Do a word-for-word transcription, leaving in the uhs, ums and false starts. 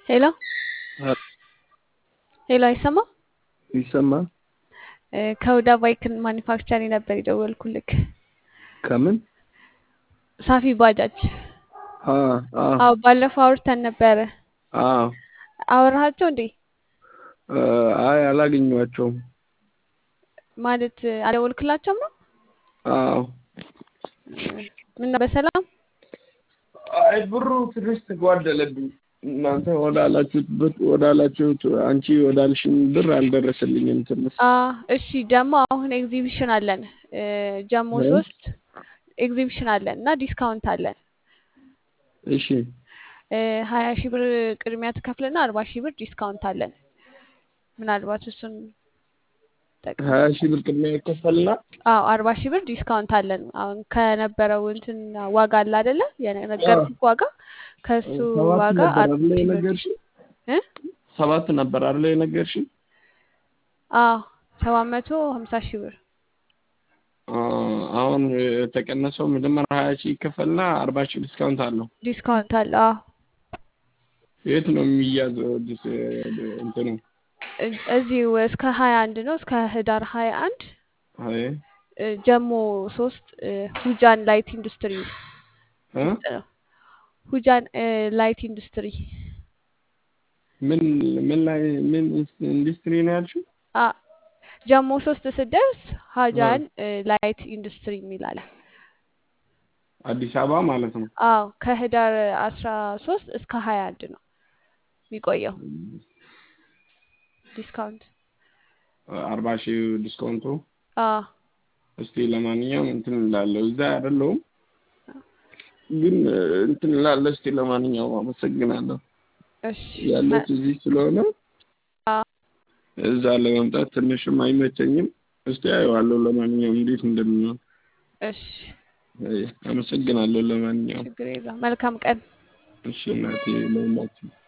ሄሎ አ- ሄሎ አይሰማ ይሰማል? ከሁዳ ባይክን ማኒፋክቸሪንግ ነበር የደወልኩልክ። ከምን? ሳፊ ባጃጅ። አ አ አዎ ባለፈው አውርተን ነበረ። አዎ አወራሃቸው እንዴ? እ አይ አላገኘኋቸውም። ማለት አልደወልክላቸውም ነው? አዎ ምን ነው በሰላም? አይ ብሩ ትንሽ ተጓደለብኝ። እናንተ ወዳላችሁበት ወዳላችሁት አንቺ ወዳልሽኝ ብር አልደረሰልኝም ትንሽ። አ እሺ ደግሞ አሁን ኤግዚቢሽን አለን እ ጀሞ እ? ሶስት ኤግዚቢሽን አለን እና ዲስካውንት አለን። እሺ እ ሀያ ሺህ ብር ቅድሚያ ትከፍልና አርባ ሺህ ብር ዲስካውንት አለን። ምናልባት እሱን ጠቅም ሀያ ሺህ ብር ቅድሚያ ይከፈልና አዎ አርባ ሺህ ብር ዲስካውንት አለን። አሁን ከነበረው እንትን ዋጋ አለ አይደለ? አ የነገርኩህ ዋጋ ከሱ ሰባት ዋጋ ነበር አርባ አይደል ሺህ ብር የነገርሽኝ? እ ሰባት ነበር አይደል የነገርሽኝ? አዎ ሰባት መቶ ሀምሳ ሺህ ብር አ አሁን የተቀነሰው መጀመሪያ ሀያ ሺህ ይከፈልና አርባ ሺህ ዲስካውንት አለው። ዲስካውንት አለ። አዎ የት ነው የሚያዘው ዲስ እንትኑ? እ- እዚሁ እስከ ሀያ አንድ ነው እስከ ህዳር ሀያ አንድ አይ እ ጀሞ ሶስት እ ሁጃን ላይት ኢንዱስትሪ እ ውስጥ ነው። ሁጃን እ ላይት ኢንዱስትሪ ምን ምን ላይ ምን ኢንዱስትሪ ነው ያልሽው? አ ጀሞ ሶስት ስደርስ አ ሀጃን እ ላይት ኢንዱስትሪ የሚል አለ። አዲስ አበባ ማለት ነው። አዎ ከህዳር አስራ ሶስት እስከ ሀያ አንድ ነው የሚቆየው ዲስካውንት። አርባ ሺህ ዲስካውንቱ። አዎ እስቲ ለማንኛውም እንትን እላለሁ እዛ አይደለሁም ግን እንትን እላለሁ። እስቲ ለማንኛውም አመሰግናለሁ። እሺ ያለሁት እዚህ ስለሆነ አዎ እዛ ለመምጣት ትንሽም አይመቸኝም። እስቲ አየዋለሁ ለማንኛውም እንዴት እንደሚሆን። እሺ አይ አመሰግናለሁ ለማንኛውም። ችግር የለውም። መልካም ቀን። እሺ እናቴ ለሁላችሁ